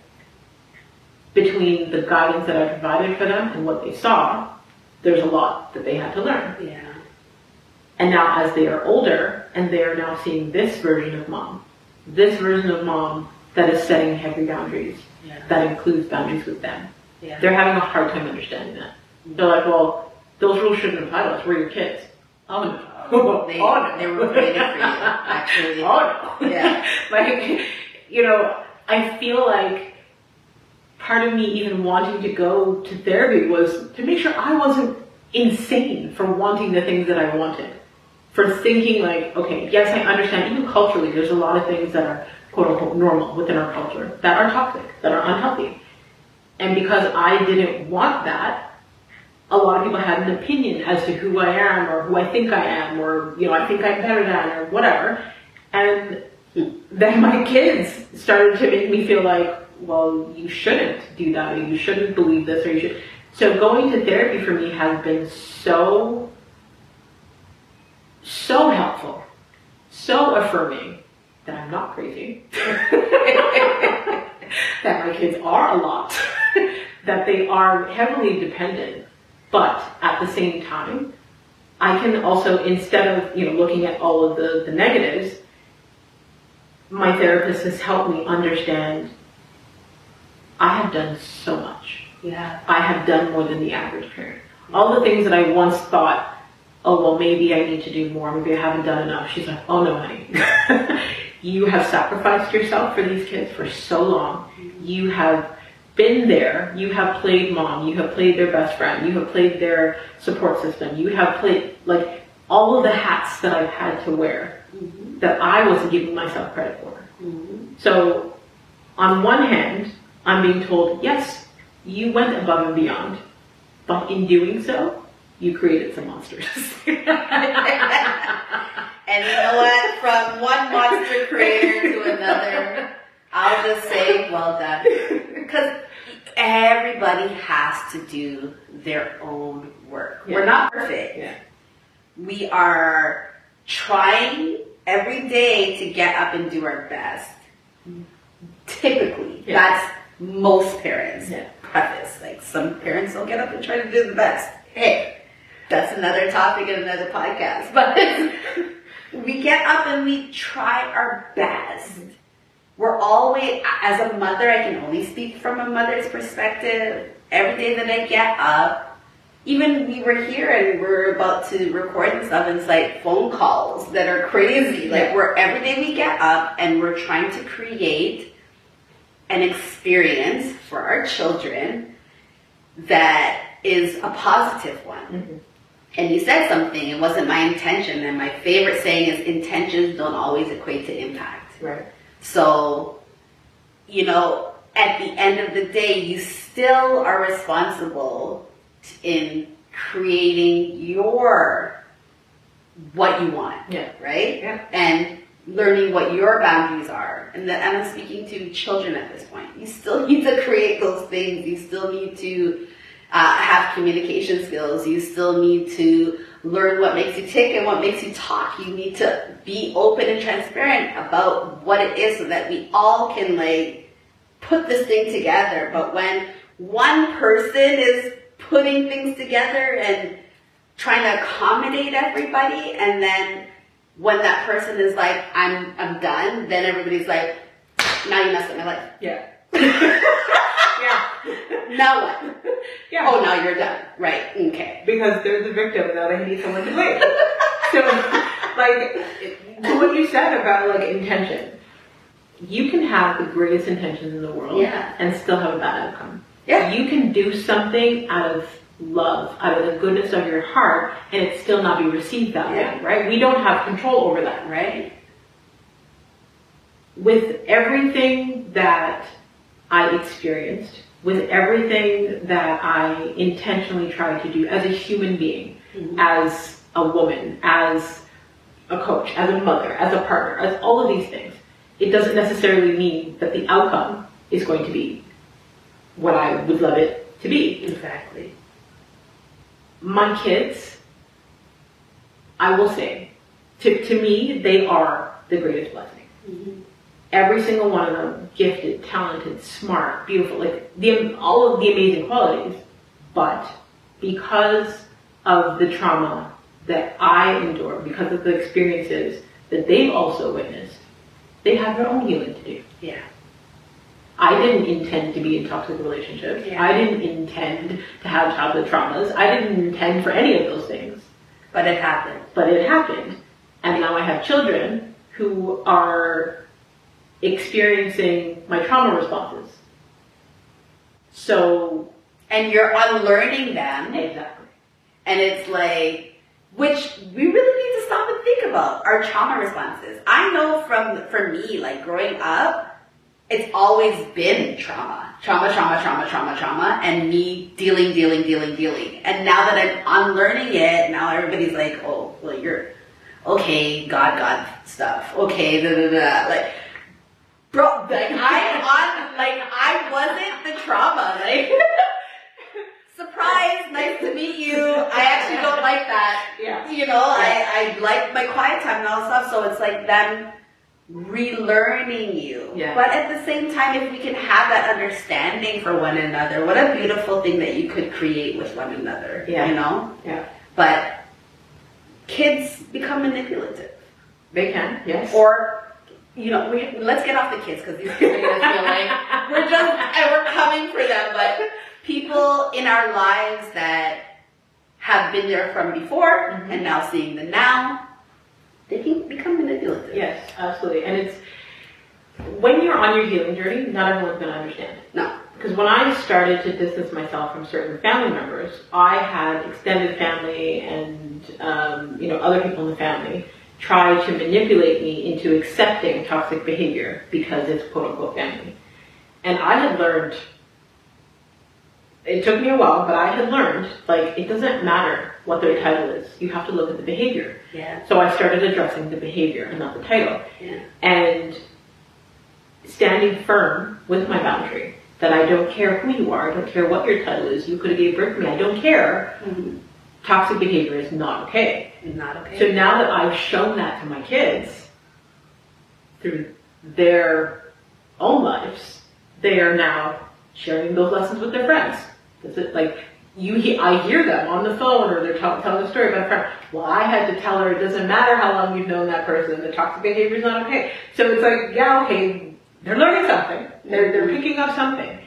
between the guidance that I provided for them and what they saw, there's a lot that they had to learn. Yeah. And now as they are older, and they are now seeing this version of mom, this version of mom that is setting heavy boundaries, yeah. that includes boundaries with them. Yeah. They're having a hard time understanding that. Mm-hmm. They're like, well, those rules shouldn't apply to us. We're your kids. Oh no. They, oh, no. they were created for you, actually. Oh no. Yeah. Like, you know, I feel like part of me even wanting to go to therapy was to make sure I wasn't insane for wanting the things that I wanted. For thinking like, okay, yes, I understand, even culturally, there's a lot of things that are quote unquote normal within our culture that are toxic, that are unhealthy. And because I didn't want that, a lot of people had an opinion as to who I am or who I think I am, or, you know, I think I'm better than, or whatever. And then my kids started to make me feel like, well, you shouldn't do that, or you shouldn't believe this, or you should. So going to therapy for me has been so, so helpful, so affirming that I'm not crazy, that my kids are a lot, that they are heavily dependent, but at the same time, I can also, instead of, you know, looking at all of the, the negatives, my therapist has helped me understand I have done so much. Yeah. I have done more than the average parent. All the things that I once thought, oh, well, maybe I need to do more, maybe I haven't done enough. She's like, oh no, honey. You have sacrificed yourself for these kids for so long. You have been there. You have played mom. You have played their best friend. You have played their support system. You have played, like, all of the hats that I've had to wear mm-hmm. that I wasn't giving myself credit for. Mm-hmm. So on one hand, I'm being told, yes, you went above and beyond, but in doing so, you created some monsters. And you know what? From one monster creator to another, I'll just say, well done. Because everybody has to do their we are trying every day to get up and do our best. Typically, yeah. that's most parents. Yeah. Preface, like some parents don't get up and try to do the best. Hey, that's another topic in another podcast. But we get up and we try our best. We're always, as a mother, I can only speak from a mother's perspective. Every day that I get up, even we were here and we're about to record and stuff, and it's like phone calls that are crazy. Like we're every day we get up and we're trying to create an experience for our children that is a positive one. Mm-hmm. And you said something, it wasn't my intention, and my favorite saying is intentions don't always equate to impact. Right. So, you know, at the end of the day, you still are responsible in creating your, what you want, yeah. right? Yeah. And learning what your boundaries are. And, the, and I'm speaking to children at this point. You still need to create those things. You still need to uh, have communication skills. You still need to learn what makes you tick and what makes you talk. You need to be open and transparent about what it is so that we all can like put this thing together. But when one person is putting things together and trying to accommodate everybody, and then when that person is like, I'm I'm done, then everybody's like, now you messed up my life. Yeah. Yeah. Now what? Yeah. Oh, now you're done. Right. Okay. Because they're the victim now, they need someone to blame. So, like, to what you said about, like, intention. You can have the greatest intentions in the world yeah. and still have a bad outcome. Yeah. You can do something out of love, out of the goodness of your heart, and it still not be received that yeah. way, right? We don't have control over that. Right. With everything that I experienced, with everything that I intentionally tried to do as a human being, mm-hmm. as a woman, as a coach, as a mother, as a partner, as all of these things, it doesn't necessarily mean that the outcome is going to be what I would love it to be. Exactly. My kids, I will say, to, to me, they are the greatest blessing. Mm-hmm. Every single one of them, gifted, talented, smart, beautiful, like the, all of the amazing qualities. But because of the trauma that I endured, because of the experiences that they've also witnessed, they have their own healing to do. Yeah. I didn't intend to be in toxic relationships. Yeah. I didn't intend to have childhood traumas. I didn't intend for any of those things. But it happened. But it happened. And now I have children who are experiencing my trauma responses. So... And you're unlearning them. Exactly. And it's like, which we really need to stop and think about, our trauma responses. I know from, for me, like growing up, it's always been trauma. Trauma, trauma, trauma, trauma, trauma, and me dealing, dealing, dealing, dealing. And now that I'm unlearning it, now everybody's like, oh, well, you're, okay, God, God stuff. Okay, da, da, da. Like, bro, like, I, on, like, I wasn't the trauma. Like, surprise, nice to meet you. I actually don't like that. Yeah. You know, yeah. I, I like my quiet time and all that stuff, so it's like them relearning you. Yeah. But at the same time, if we can have that understanding for one another, what a beautiful thing that you could create with one another. Yeah. You know? Yeah. But kids become manipulative. They can, yes. Or, you know, we, let's get off the kids because these kids are going to feel like we're just, and we're coming for them. But people in our lives that have been there from before mm-hmm. and now seeing the now, they can become manipulative. Yes, absolutely. And it's, when you're on your healing journey, not everyone's going to understand. No. Because when I started to distance myself from certain family members, I had extended family and, um, you know, other people in the family try to manipulate me into accepting toxic behavior because it's quote-unquote family. And I had learned, it took me a while, but I had learned, like, it doesn't matter what their title is. You have to look at the behavior. Yeah. So I started addressing the behavior and not the title. Yeah. And standing firm with my boundary that I don't care who you are, I don't care what your title is, you could have gave birth to me, I don't care. Mm-hmm. Toxic behavior is not okay. Not okay. So now that I've shown that to my kids through their own lives, they are now sharing those lessons with their friends. Is it like you? He, I hear them on the phone, or they're t- telling a story about a friend. Well, I had to tell her it doesn't matter how long you've known that person. The toxic behavior is not okay. So it's like, yeah, okay, they're learning something. They're they're picking up something.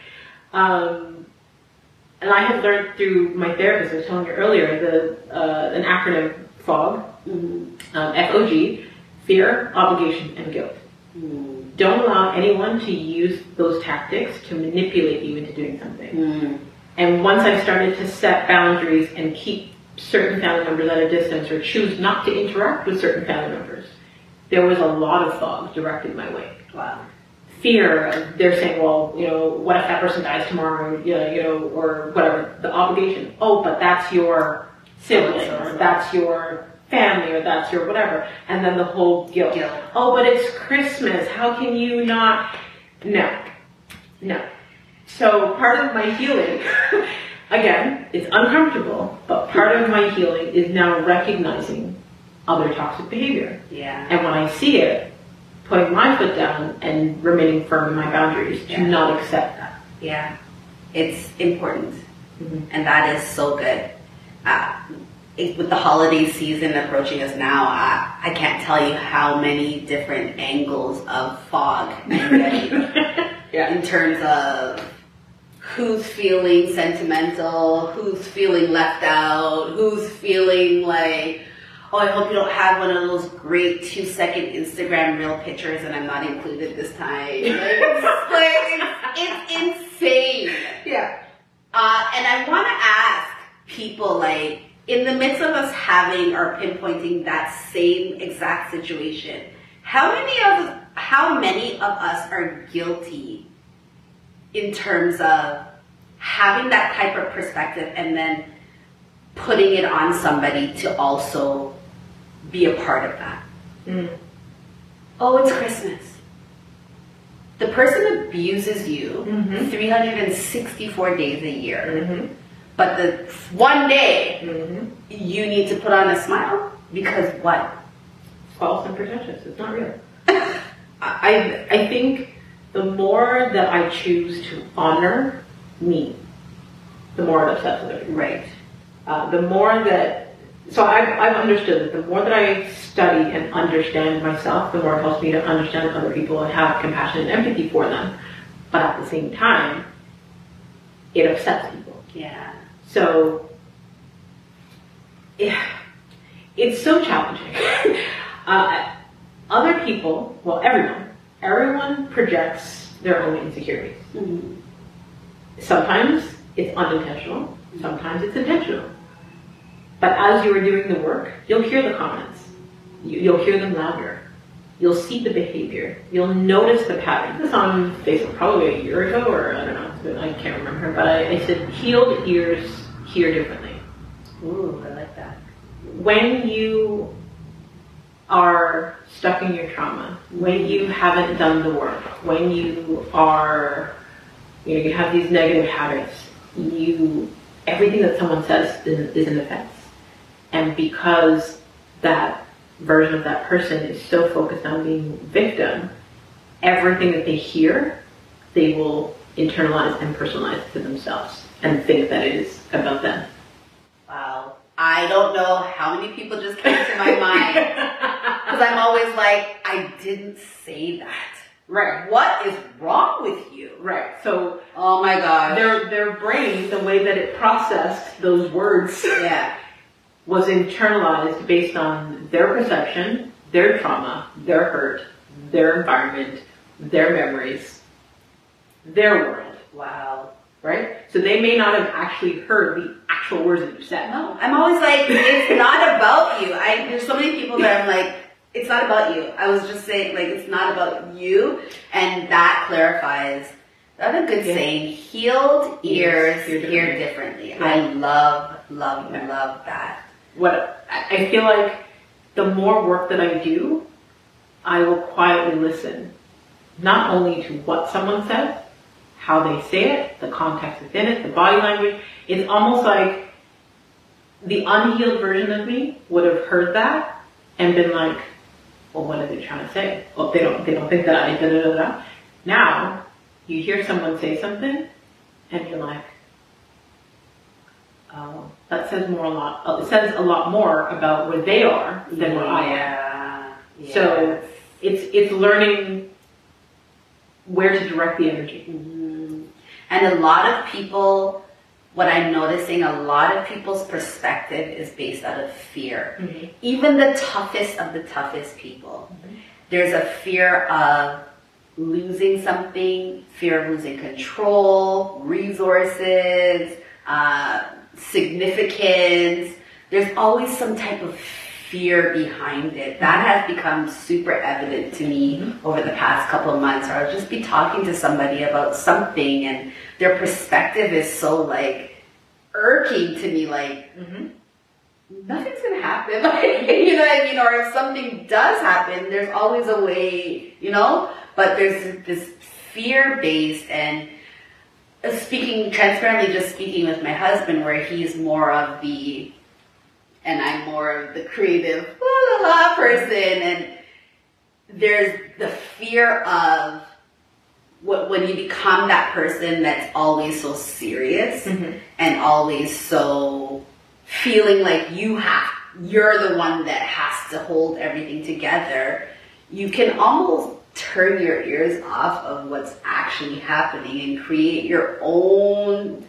Um, and I have learned through my therapist. I was telling you earlier the uh, an acronym FOG, mm-hmm. um, F O G, fear, obligation, and guilt. Mm. Don't allow anyone to use those tactics to manipulate you into doing something. Mm. And once I started to set boundaries and keep certain family members at a distance or choose not to interact with certain family members, there was a lot of fog directed my way. Wow. Fear, they're saying, well, you know, what if that person dies tomorrow, you know, you know, or whatever, the obligation. Oh, but that's your sibling, or that's your family, or that's your whatever. And then the whole guilt. guilt. Oh, but it's Christmas. How can you not? No. No. So part of my healing, again, it's uncomfortable, but part of my healing is now recognizing other toxic behavior. Yeah. And when I see it, putting my foot down and remaining firm in my boundaries yeah. to not accept that. Yeah. It's important. Mm-hmm. And that is so good. Uh, it, with the holiday season approaching us now, uh, I can't tell you how many different angles of fog I'm getting yeah. in terms of who's feeling sentimental, who's feeling left out, who's feeling like, oh, I hope you don't have one of those great two-second Instagram reel pictures and I'm not included this time. Like, it's, like, it's, it's insane. Yeah. Uh, and I want to ask people, like, in the midst of us having or pinpointing that same exact situation, how many of how many of us are guilty in terms of having that type of perspective and then putting it on somebody to also be a part of that? Mm. Oh, it's Christmas. The person abuses you mm-hmm. three hundred sixty-four days a year. Mm-hmm. But the one day mm-hmm. you need to put on a smile because what? False and pretentious. It's not real. I I think the more that I choose to honor me, the more it upsets others. Right. Uh, the more that, so I've, I've understood that the more that I study and understand myself, the more it helps me to understand other people and have compassion and empathy for them. But at the same time, it upsets people. Yeah. So, yeah, it's so challenging. uh, other people, well, everyone, everyone projects their own insecurities. Mm-hmm. Sometimes it's unintentional, sometimes it's intentional. But as you are doing the work, you'll hear the comments. You, you'll hear them louder. You'll see the behavior. You'll notice the pattern. This on Facebook probably a year ago, or I don't know, I can't remember. But I, I said, healed ears hear differently. Ooh, I like that. When you are stuck in your trauma, when you haven't done the work, when you are, you know, you have these negative habits, you, everything that someone says is, is an offense. And because that version of that person is so focused on being victim, everything that they hear, they will internalize and personalize to themselves and think that it is about them. Wow. I don't know how many people just came to my mind. Because I'm always like, I didn't say that. Right. What is wrong with you? Right. So, oh my gosh. Their, their brain, the way that it processed those words, yeah, was internalized based on their perception, their trauma, their hurt, their environment, their memories, their world. Wow. Right? So they may not have actually heard the actual words that you said. No. I'm always like, it's not about you. I There's so many people that I'm like, it's not about you. I was just saying, like, it's not about you. And that clarifies. That's a good yeah. saying. Healed ears hear differently. Hear differently. Yeah. I love, love, yeah. love that. What I feel like the more work that I do, I will quietly listen, not only to what someone says, how they say it, the context within it, the body language. It's almost like the unhealed version of me would have heard that and been like, well, what are they trying to say? Well, they don't, they don't think that I da da da da. Now, you hear someone say something and you're like, oh, that says more a lot, it says a lot more about where they are than where I am. Yeah. Yes. So it's, it's learning where to direct the energy. Mm-hmm. And a lot of people, what I'm noticing, a lot of people's perspective is based out of fear. Mm-hmm. Even the toughest of the toughest people. Mm-hmm. There's a fear of losing something, fear of losing control, resources, uh, significance. There's always some type of fear behind it. That has become super evident to me mm-hmm. over the past couple of months. Or I'll just be talking to somebody about something and their perspective is so like irking to me, like mm-hmm. nothing's gonna happen. Like, you know what I mean? Or if something does happen, there's always a way, you know? But there's this fear-based and speaking transparently, just speaking with my husband, where he's more of the, and I'm more of the creative la la la person, and there's the fear of what when you become that person that's always so serious mm-hmm. and always so feeling like you have, you're the one that has to hold everything together. You can almost turn your ears off of what's actually happening and create your own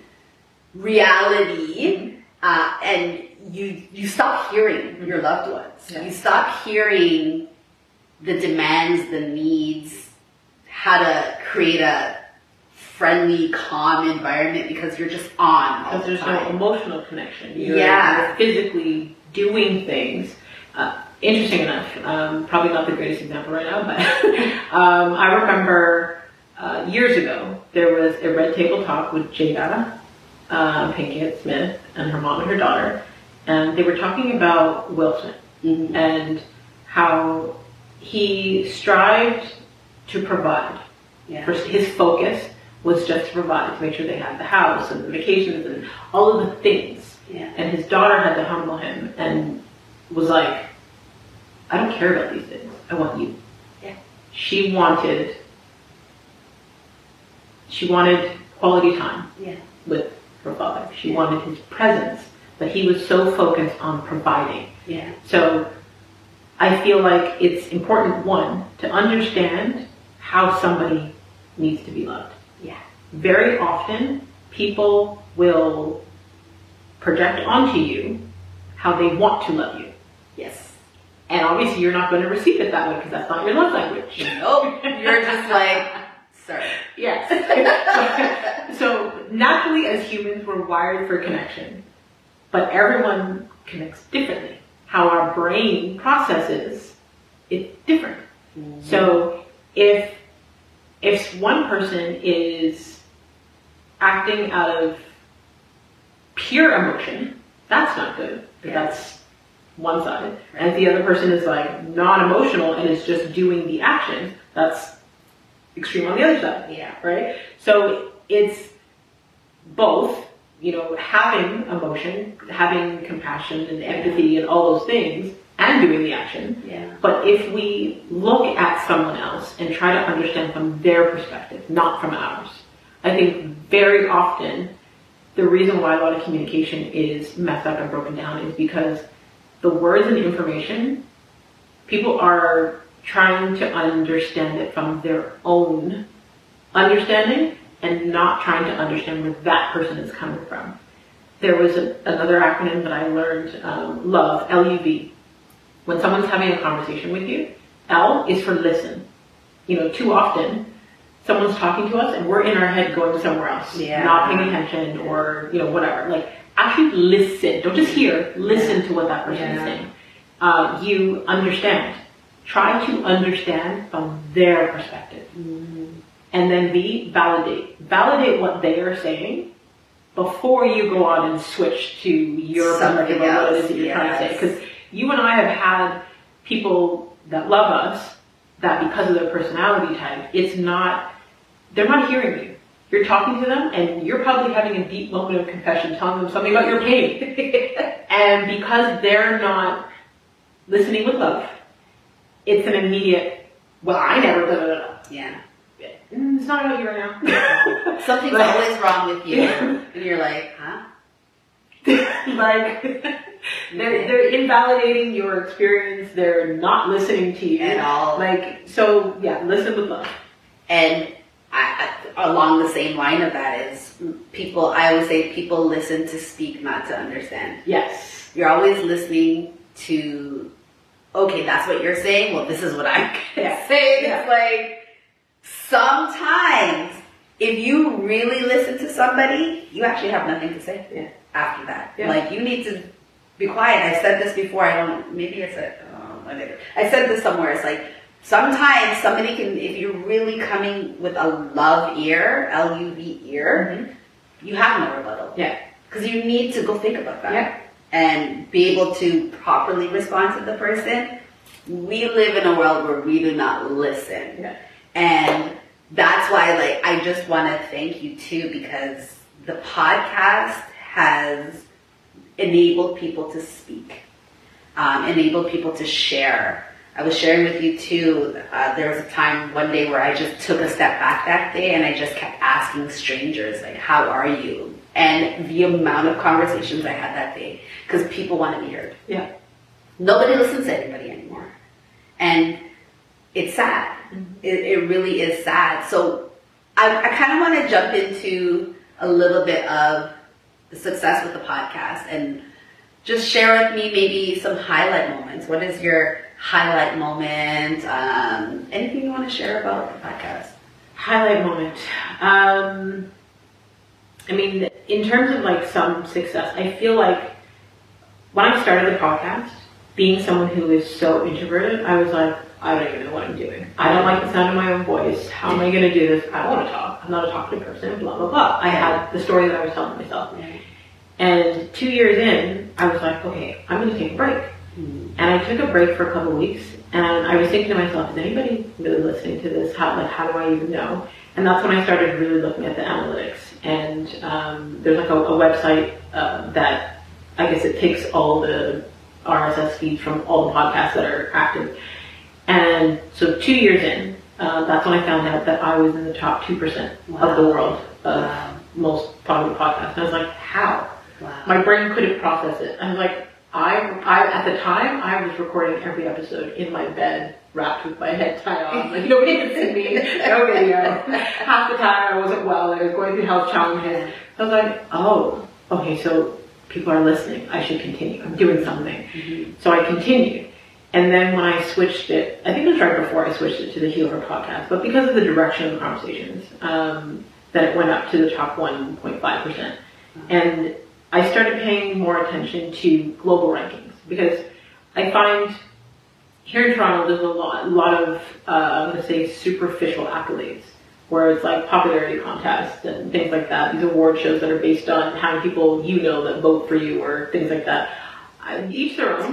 reality, uh, and you you stop hearing your loved ones. Yeah. You stop hearing the demands, the needs, how to create a friendly, calm environment because you're just on all because the there's time. no emotional connection. You're, yeah. you're physically doing things. Uh, Interesting enough, um, probably not the greatest example right now, but um, I remember uh, years ago, there was a Red Table Talk with Jada um, Pinkett Smith and her mom and her daughter, and they were talking about Will Smith mm-hmm. and how he strived to provide. Yeah. For his focus was just to provide, to make sure they had the house and the vacations and all of the things. Yeah. And his daughter had to humble him and was like, I don't care about these things. I want you. Yeah. She wanted, she wanted quality time yeah. with her father. She yeah. wanted his presence, but he was so focused on providing. Yeah. So I feel like it's important, one, to understand how somebody needs to be loved. Yeah. Very often, people will project onto you how they want to love you. Yes. And obviously you're not going to receive it that way because that's not your love language. Nope. You're just like, sir. Yes. so, so naturally as humans, we're wired for connection. But everyone connects differently. How our brain processes, it's different. Mm-hmm. So if, if one person is acting out of pure emotion, that's not good. Yeah. That's one side. Right. And if the other person is like non-emotional and is just doing the action, that's extreme on the other side. Yeah. Right? So it's both, you know, having emotion, having compassion and empathy and all those things, and doing the action. Yeah. But if we look at someone else and try to understand from their perspective, not from ours, I think very often the reason why a lot of communication is messed up and broken down is because the words and information, people are trying to understand it from their own understanding and not trying to understand where that person is coming from. There was a, another acronym that I learned, um, LOVE, L U V. When someone's having a conversation with you, L is for listen. You know, too often, someone's talking to us and we're in our head going somewhere else, yeah. not paying attention or, you know, whatever. Like, actually listen. Don't just hear. Listen yeah. to what that person yeah. is saying. Uh, you understand. Try to understand from their perspective. Mm-hmm. And then B, validate. Validate what they are saying before you go on and switch to your perspective of what it is that you're yes. trying to say. Because you and I have had people that love us that because of their personality type, it's not, they're not hearing you. you're talking to them and you're probably having a deep moment of confession, telling them something about your pain. And because they're not listening with love, it's an immediate, well, I never, blah, blah, blah. Yeah. Mm, it's not about you right now. Something's Like- always wrong with you. And you're like, huh? Like, they're, they're invalidating your experience. They're not listening to you. At all. Like, so yeah, listen with love. And I, I, along the same line of that is people, I always say people listen to speak, not to understand. Yes. You're always listening to, okay, that's what you're saying. Well, this is what I'm going to Yeah. say. Yeah. It's like, sometimes if you really listen to somebody, you actually have nothing to say Yeah. after that. Yeah. Like, you need to be quiet. I said this before. I don't, maybe I said, oh, whatever. I said this somewhere. It's like, sometimes somebody can, if you're really coming with a love ear, L U V ear, Mm-hmm. you have no rebuttal. Yeah. Because you need to go think about that. Yeah. And be able to properly respond to the person. We live in a world where we do not listen. Yeah. And that's why, like, I just want to thank you too, because the podcast has enabled people to speak, um, enabled people to share. I was sharing with you too, uh, there was a time one day where I just took a step back that day and I just kept asking strangers, like, how are you? And the amount of conversations I had that day, because people want to be heard. Yeah. Nobody listens to anybody anymore. And it's sad. Mm-hmm. It, it really is sad. So I, I kind of want to jump into a little bit of the success with the podcast and just share with me maybe some highlight moments. What is your highlight moment? Um, anything you want to share about the podcast? Highlight moment. Um, I mean, in terms of like some success, I feel like when I started the podcast, being someone who is so introverted, I was like, I don't even know what I'm doing. I don't like the sound of my own voice. How am I going to do this? I don't want to talk. I'm not a talkative person, blah, blah, blah. I had the story that I was telling myself. And two years in, I was like, okay, I'm going to take a break. Mm. And I took a break for a couple of weeks, and I was thinking to myself, is anybody really listening to this? How, like, how do I even know? And that's when I started really looking at the analytics. And um, there's like a, a website uh, that, I guess it takes all the R S S feeds from all the podcasts that are active. And so two years in, uh, that's when I found out that I was in the top two percent Wow. of the world of Wow. most popular podcasts. And I was like, how? Wow. My brain couldn't process it. I was like, I, I, at the time, I was recording every episode in my bed, wrapped with my head tied on. Like, nobody could see me, no video. Half the time I wasn't well, I was going through health challenges. So I was like, oh, okay, so people are listening. I should continue. I'm doing something. Mm-hmm. So I continued. And then when I switched it, I think it was right before I switched it to the Healer podcast, but because of the direction of the conversations, um, then it went up to the top one point five percent. And I started paying more attention to global rankings because I find here in Toronto there's a lot, a lot of, uh, I'm going to say superficial accolades where it's like popularity contests and things like that. These award shows that are based on how many people you know that vote for you or things like that. I, each their own.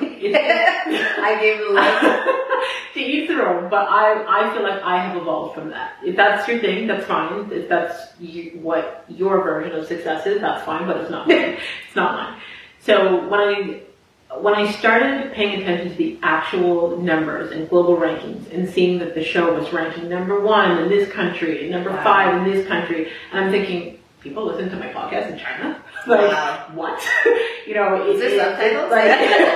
I gave a like. To each their own, but I, I feel like I have evolved from that. If that's your thing, that's fine. If that's you, what your version of success is, that's fine, but it's not mine. It's not mine. So when I when I started paying attention to the actual numbers and global rankings and seeing that the show was ranking number one in this country and number Wow. five in this country, and I'm thinking, people listen to my podcast in China? Like, Wow. what? You know, Is there it- subtitles? Like,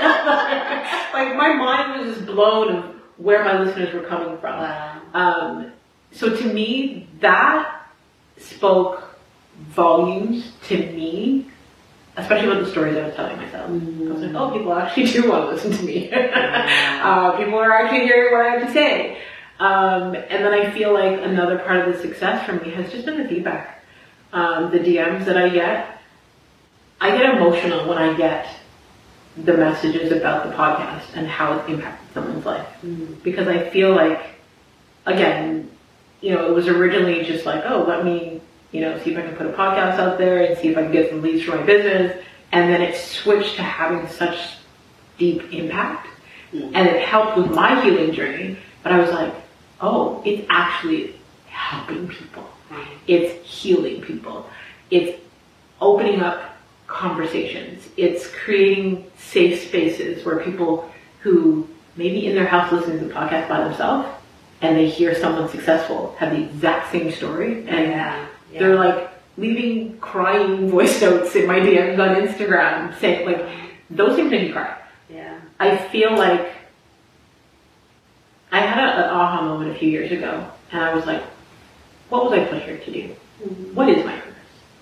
like my mind was just blown of where my listeners were coming from. Wow. Um, so to me, that spoke volumes to me, especially with the stories I was telling myself. Mm-hmm. I was like, oh, people actually do want to listen to me. uh, people are actually hearing what I have to say. Um, and then I feel like another part of the success for me has just been the feedback. Um, the D Ms that I get. I get emotional when I get the messages about the podcast and how it's impacted someone's life. Mm-hmm. Because I feel like, again, you know, it was originally just like, oh, let me, you know, see if I can put a podcast out there and see if I can get some leads for my business. And then it switched to having such deep impact. Mm-hmm. And it helped with my healing journey. But I was like, oh, it's actually helping people. It's healing people. It's opening up conversations. It's creating safe spaces where people who maybe in their house listening to the podcast by themselves and they hear someone successful have the exact same story and yeah, yeah. they're like leaving crying voice notes in my D Ms on Instagram saying like, those things make me cry. Yeah. I feel like I had a, an aha moment a few years ago and I was like, what was I put here to do? Mm-hmm. What is my purpose?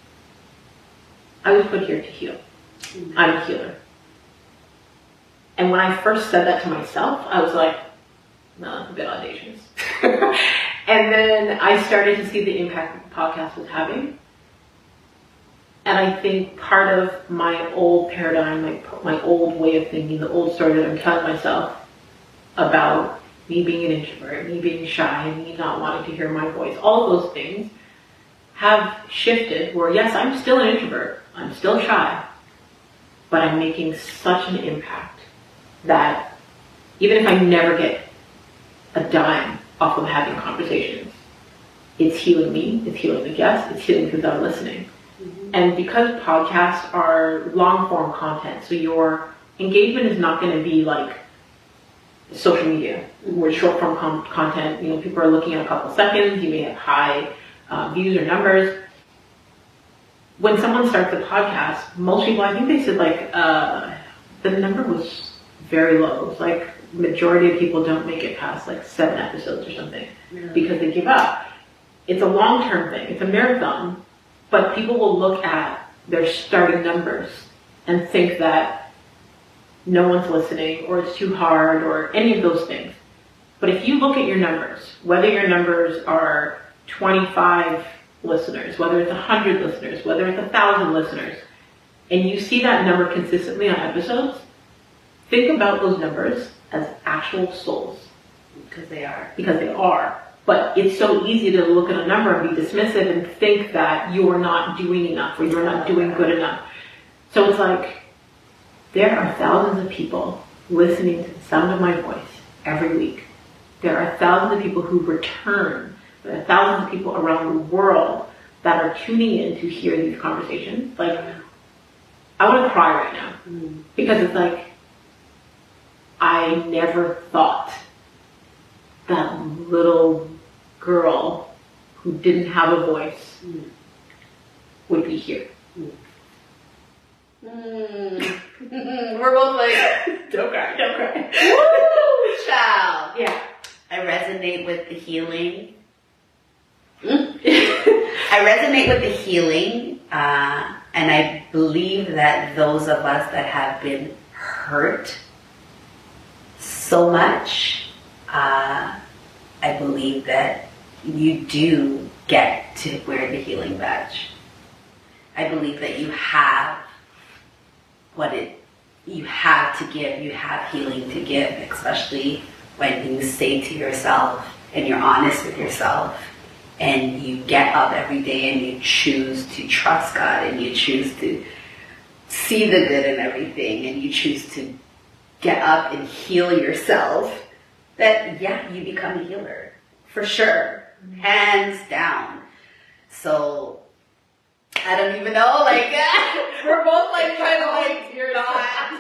I was put here to heal. Mm-hmm. I'm a healer. And when I first said that to myself, I was like, no, that's a bit audacious. And then I started to see the impact the podcast was having. And I think part of my old paradigm, my, my old way of thinking, the old story that I'm telling myself about me being an introvert, me being shy, me not wanting to hear my voice, all of those things have shifted where, yes, I'm still an introvert, I'm still shy, but I'm making such an impact that even if I never get a dime off of having conversations, it's healing me, it's healing the guests, it's healing because I'm listening. Mm-hmm. And because podcasts are long form content, so your engagement is not going to be like social media, where short form com- content, you know, people are looking at a couple seconds, you may have high uh, views or numbers. When someone starts a podcast, most people, I think they said like, uh, the number was very low. It's like majority of people don't make it past like seven episodes or something really? Because they give up. It's a long-term thing. It's a marathon, but people will look at their starting numbers and think that no one's listening or it's too hard or any of those things. But if you look at your numbers, whether your numbers are twenty-five listeners, whether it's one hundred listeners, whether it's one thousand listeners, and you see that number consistently on episodes, think about those numbers as actual souls. Because they are. Because they are. But it's so easy to look at a number and be dismissive and think that you're not doing enough or you're not doing good enough. So it's like, there are thousands of people listening to the sound of my voice every week. There are thousands of people who return. There are thousands of people around the world that are tuning in to hear these conversations. Like, I want to cry right now. Mm. Because it's like, I never thought that little girl who didn't have a voice mm. would be here. Mm. Mm. We're both like, don't cry, don't cry. Woo, child. Yeah. I resonate with the healing. Mm. I resonate with the healing, uh, and I believe that those of us that have been hurt so much, uh, I believe that you do get to wear the healing badge. I believe that you have what it, you have to give, you have healing to give, especially when you say to yourself and you're honest with yourself and you get up every day and you choose to trust God and you choose to see the good in everything and you choose to get up and heal yourself, that yeah, you become a healer. For sure. Mm-hmm. Hands down. So, I don't even know, like, we're both like trying to like, you're not.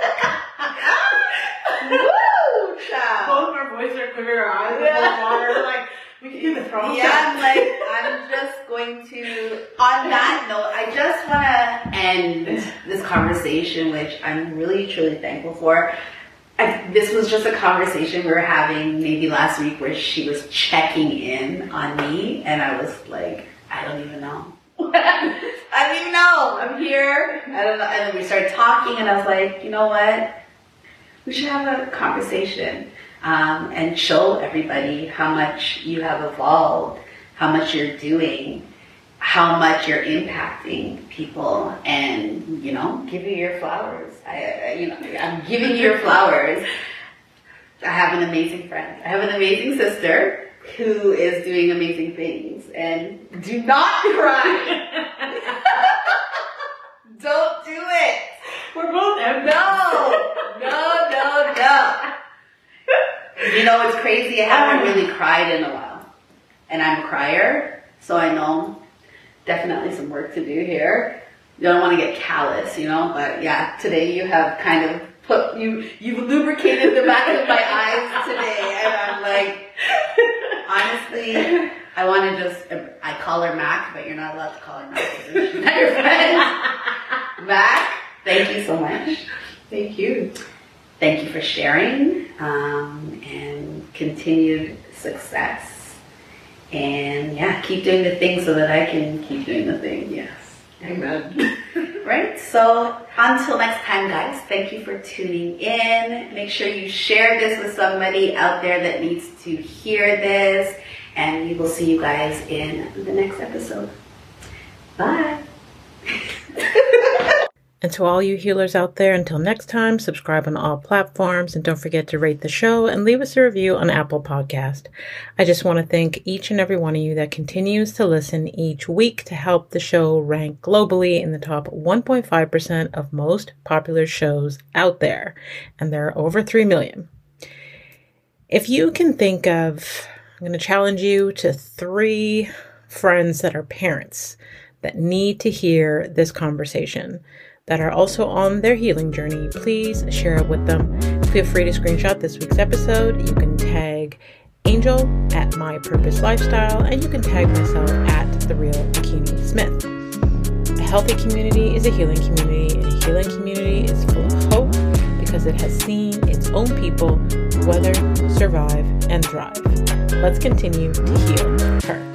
Woo, child. Both our voices are clear, our eyes are full of water, like, we can do the throw. Yeah, I'm like, I'm just going to, on that note, I just want to end this conversation, which I'm really, truly thankful for. I, this was just a conversation we were having maybe last week where she was checking in on me, and I was like, I don't even know. I don't even know. I'm here. I don't know. And then we started talking, and I was like, you know what? We should have a conversation um, and show everybody how much you have evolved, how much you're doing, how much you're impacting people, and, you know, give you your flowers. I, I, you know, I'm giving you your flowers. I have an amazing friend. I have an amazing sister who is doing amazing things. And do not cry. Don't do it. We're both empty. No, no, no, no. You know, it's crazy. I haven't really cried in a while. And I'm a crier. So I know definitely some work to do here. You don't want to get callous, you know, but yeah, today you have kind of put, you, you've lubricated the back of my eyes today. And I'm like, honestly, I want to just, I call her Mac, but you're not allowed to call her Mac. She's not your friend. Mac, thank you so much. Thank you. Thank you for sharing, um, and continued success. And yeah, keep doing the thing so that I can keep doing the thing. Yes. Amen. Right? So until next time, guys, thank you for tuning in. Make sure you share this with somebody out there that needs to hear this. And we will see you guys in the next episode. Bye. And to all you healers out there, until next time, subscribe on all platforms and don't forget to rate the show and leave us a review on Apple Podcast. I just want to thank each and every one of you that continues to listen each week to help the show rank globally in the top one point five percent of most popular shows out there. And there are over three million. If you can think of, I'm going to challenge you to three friends that are parents that need to hear this conversation, that are also on their healing journey, please share it with them. Feel free to screenshot this week's episode. You can tag Angel at My Purpose Lifestyle, and you can tag myself at The Real Akini Smith. A healthy community is a healing community, and a healing community is full of hope because it has seen its own people weather, survive, and thrive. Let's continue to heal her.